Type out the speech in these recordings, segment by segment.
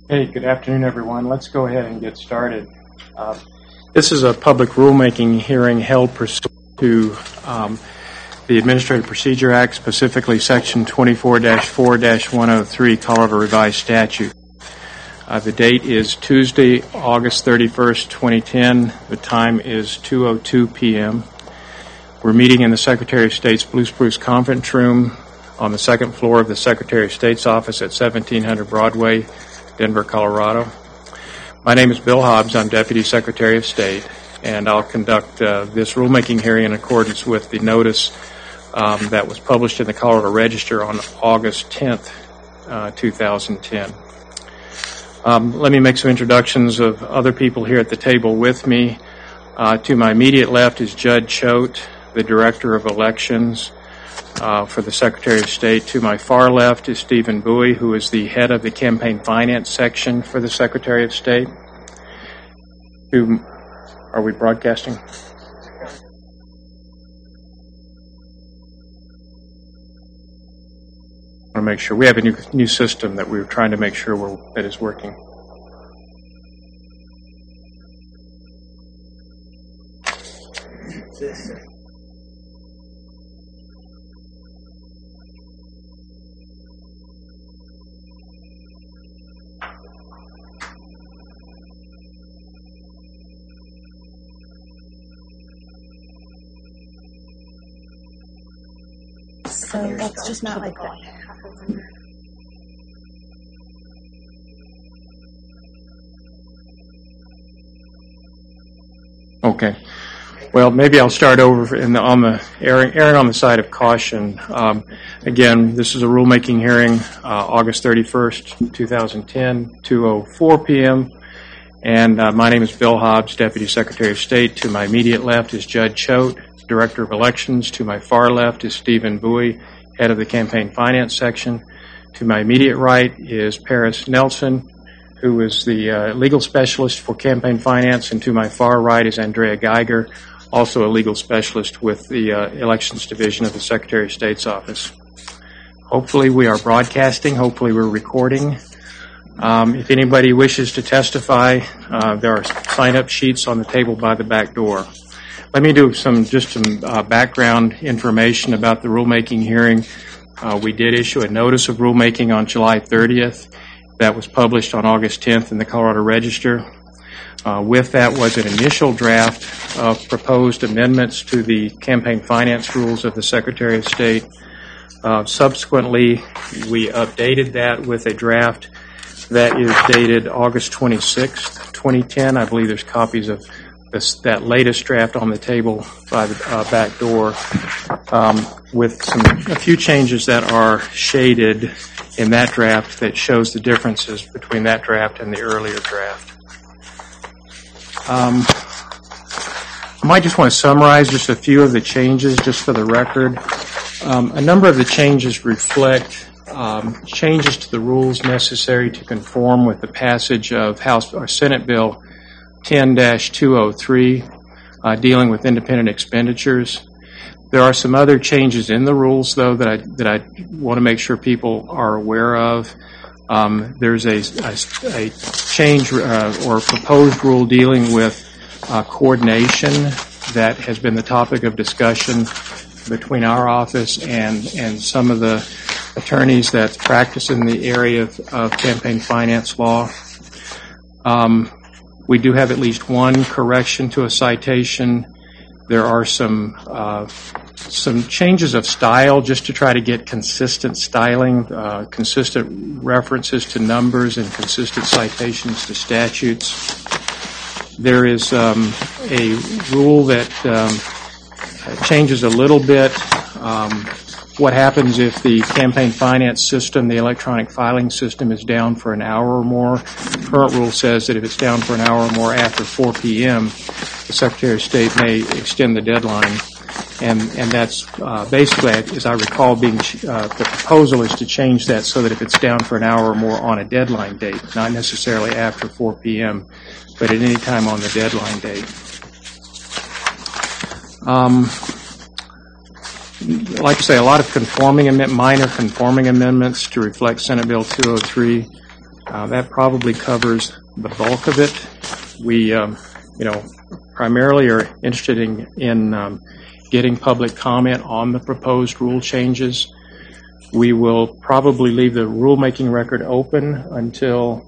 Hey, good afternoon, everyone. Let's go ahead and get started. This is a public rulemaking hearing held pursuant to the Administrative Procedure Act, specifically Section 24-4-103, Colorado Revised Statute. The date is Tuesday, August 31st, 2010. The time is 2:02 p.m. We're meeting in the Secretary of State's Blue Spruce Conference Room on the second floor of the Secretary of State's office at 1700 Broadway, Denver, Colorado. My name is Bill Hobbs. I'm Deputy Secretary of State, and I'll conduct this rulemaking hearing in accordance with the notice that was published in the Colorado Register on August 10th, 2010. Let me make some introductions of other people here at the table with me. To my immediate left is Judd Choate, the Director of Elections for the Secretary of State. To my far left is Stephen Bowie, who is the head of the Campaign Finance section for the Secretary of State. Are we broadcasting? I want to make sure. We have a new system that we're trying to make sure that is working. So that's just not like that. Okay. Well, maybe I'll start over erring on the side of caution. Again, this is a rulemaking hearing, August 31st, 2010, 2:04 p.m. And my name is Bill Hobbs, Deputy Secretary of State. To my immediate left is Judd Choate, Director of Elections. To my far left is Stephen Bowie, head of the Campaign Finance section. To my immediate right is Paris Nelson, who is the legal specialist for Campaign Finance. And to my far right is Andrea Geiger, also a legal specialist with the Elections Division of the Secretary of State's office. Hopefully we are broadcasting. Hopefully we're recording. If anybody wishes to testify, there are sign-up sheets on the table by the back door. Let me do some background information about the rulemaking hearing. We did issue a notice of rulemaking on July 30th. That was published on August 10th in the Colorado Register. With that was an initial draft of proposed amendments to the campaign finance rules of the Secretary of State. Subsequently, we updated that with a draft that is dated August 26th, 2010. I believe there's copies of that latest draft on the table by the back door, with a few changes that are shaded in that draft that shows the differences between that draft and the earlier draft. I might just want to summarize just a few of the changes just for the record. A number of the changes reflect changes to the rules necessary to conform with the passage of House or Senate Bill 10-203, dealing with independent expenditures. There are some other changes in the rules, though, that I want to make sure people are aware of. There's a change or proposed rule dealing with coordination that has been the topic of discussion between our office and some of the attorneys that practice in the area of campaign finance law. We do have at least one correction to a citation. There are some changes of style just to try to get consistent styling, consistent references to numbers and consistent citations to statutes. There is a rule that changes a little bit what happens if the campaign finance system, the electronic filing system, is down for an hour or more. The current rule says that if it's down for an hour or more after 4 p.m., the Secretary of State may extend the deadline. And that's basically, as I recall, the proposal is to change that so that if it's down for an hour or more on a deadline date, not necessarily after 4 p.m., but at any time on the deadline date. Like I say, a lot of minor conforming amendments to reflect Senate Bill 203. That probably covers the bulk of it. We, primarily are interested in getting public comment on the proposed rule changes. We will probably leave the rulemaking record open until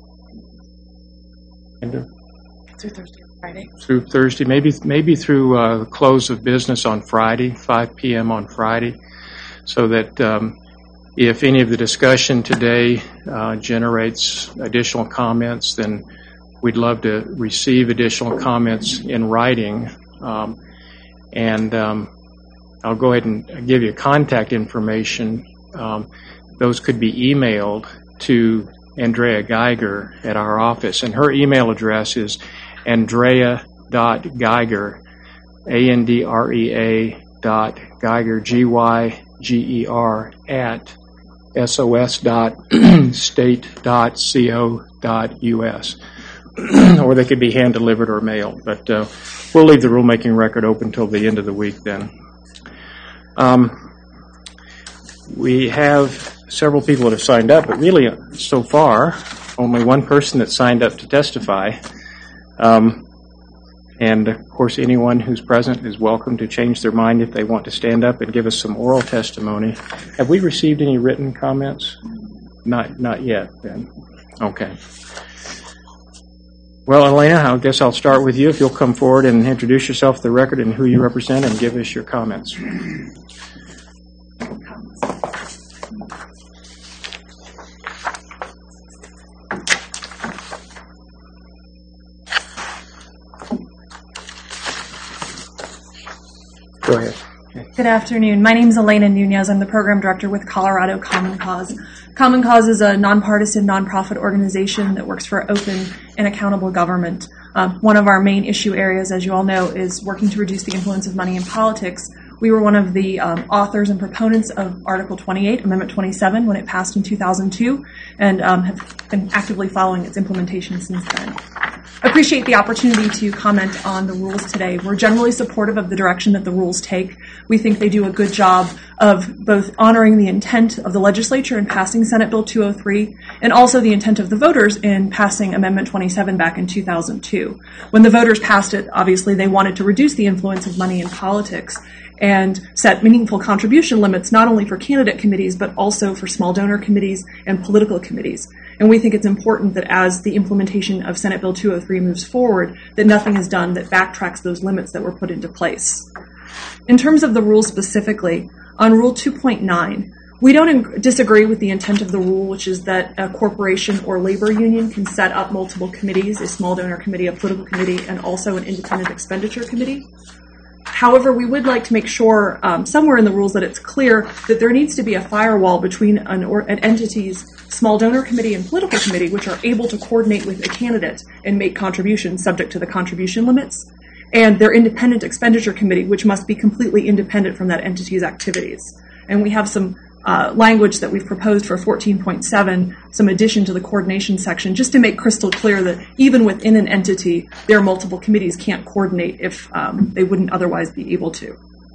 Through Thursday or Friday. Through Thursday, maybe through the close of business on Friday, 5 p.m. on Friday, so that if any of the discussion today generates additional comments, then we'd love to receive additional comments in writing. And I'll go ahead and give you contact information. Those could be emailed to Andrea Geiger at our office, and her email address is andrea.geiger, andrea.geiger, Geiger, at sos.state.co.us. Or they could be hand-delivered or mailed, but we'll leave the rulemaking record open until the end of the week then. We have several people that have signed up, but really, so far, only one person that signed up to testify. And, of course, anyone who's present is welcome to change their mind if they want to stand up and give us some oral testimony. Have we received any written comments? Not yet, then. Okay. Well, Elena, I guess I'll start with you. If you'll come forward and introduce yourself to the record and who you represent and give us your comments. Go ahead. Good afternoon. My name is Elena Nunez. I'm the program director with Colorado Common Cause. Common Cause is a nonpartisan, nonprofit organization that works for open and accountable government. One of our main issue areas, as you all know, is working to reduce the influence of money in politics. We were one of the authors and proponents of Article 28, Amendment 27, when it passed in 2002, and have been actively following its implementation since then. I appreciate the opportunity to comment on the rules today. We're generally supportive of the direction that the rules take. We think they do a good job of both honoring the intent of the legislature in passing Senate Bill 203 and also the intent of the voters in passing Amendment 27 back in 2002. When the voters passed it, obviously they wanted to reduce the influence of money in politics and set meaningful contribution limits not only for candidate committees but also for small donor committees and political committees. And we think it's important that as the implementation of Senate Bill 203 moves forward, that nothing is done that backtracks those limits that were put into place. In terms of the rules specifically, on Rule 2.9, we don't disagree with the intent of the rule, which is that a corporation or labor union can set up multiple committees, a small donor committee, a political committee, and also an independent expenditure committee. However, we would like to make sure somewhere in the rules that it's clear that there needs to be a firewall between an entity's small donor committee and political committee, which are able to coordinate with a candidate and make contributions subject to the contribution limits, and their independent expenditure committee, which must be completely independent from that entity's activities. And we have some language that we've proposed for 14.7, some addition to the coordination section, just to make crystal clear that even within an entity, their multiple committees can't coordinate if they wouldn't otherwise be able to.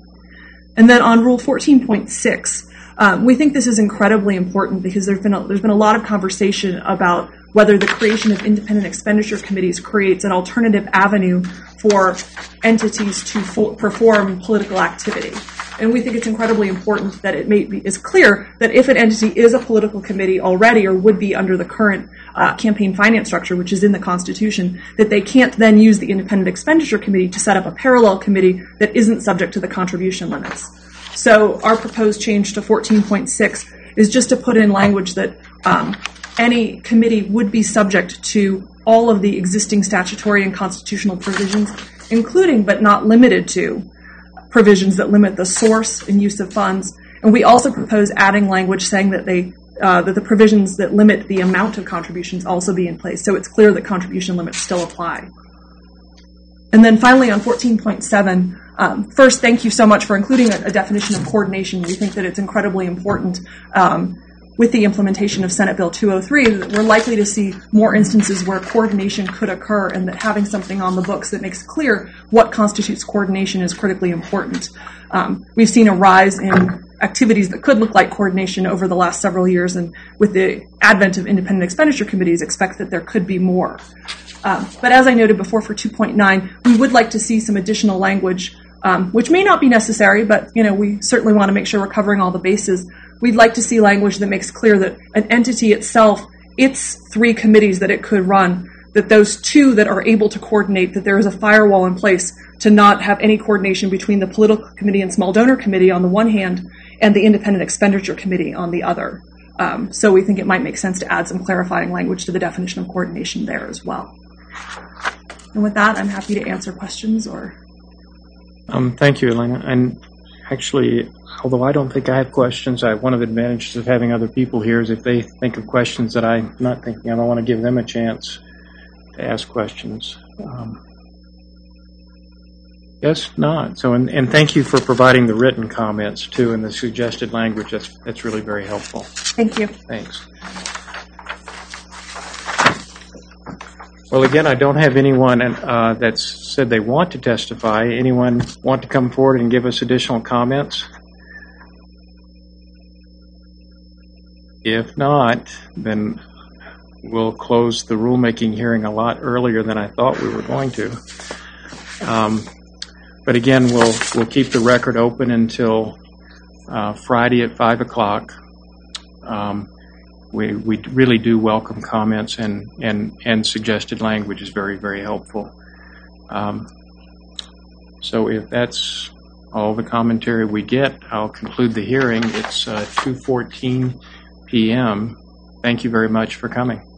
And then on Rule 14.6, we think this is incredibly important because there's been a lot of conversation about whether the creation of independent expenditure committees creates an alternative avenue for entities to perform political activity. And we think it's incredibly important that is clear that if an entity is a political committee already or would be under the current campaign finance structure, which is in the Constitution, that they can't then use the Independent Expenditure Committee to set up a parallel committee that isn't subject to the contribution limits. So our proposed change to 14.6 is just to put in language that any committee would be subject to all of the existing statutory and constitutional provisions, including but not limited to provisions that limit the source and use of funds. And we also propose adding language saying that that the provisions that limit the amount of contributions also be in place, so it's clear that contribution limits still apply. And then finally on 14.7, first, thank you so much for including a definition of coordination. We think that it's incredibly important with the implementation of Senate Bill 203, that we're likely to see more instances where coordination could occur, and that having something on the books that makes clear what constitutes coordination is critically important. We've seen a rise in activities that could look like coordination over the last several years, and with the advent of independent expenditure committees, expect that there could be more. But as I noted before, for 2.9, we would like to see some additional language, which may not be necessary, but we certainly want to make sure we're covering all the bases. We'd like to see language that makes clear that an entity itself, its 3 committees that it could run, that those 2 that are able to coordinate, that there is a firewall in place to not have any coordination between the political committee and small donor committee on the one hand and the independent expenditure committee on the other. So we think it might make sense to add some clarifying language to the definition of coordination there as well. And with that, I'm happy to answer questions or... Thank you, Elena. And actually, although I don't think I have questions, one of the advantages of having other people here is if they think of questions that I'm not thinking of, I want to give them a chance to ask questions. Yes, not. So, and thank you for providing the written comments too and the suggested language. That's really very helpful. Thank you. Thanks. Well, again, I don't have anyone that's said they want to testify. Anyone want to come forward and give us additional comments? If not, then we'll close the rulemaking hearing a lot earlier than I thought we were going to. But again, we'll keep the record open until Friday at 5 o'clock. We really do welcome comments, and suggested language is very, very helpful. So if that's all the commentary we get, I'll conclude the hearing. It's 2:14 p.m. Thank you very much for coming.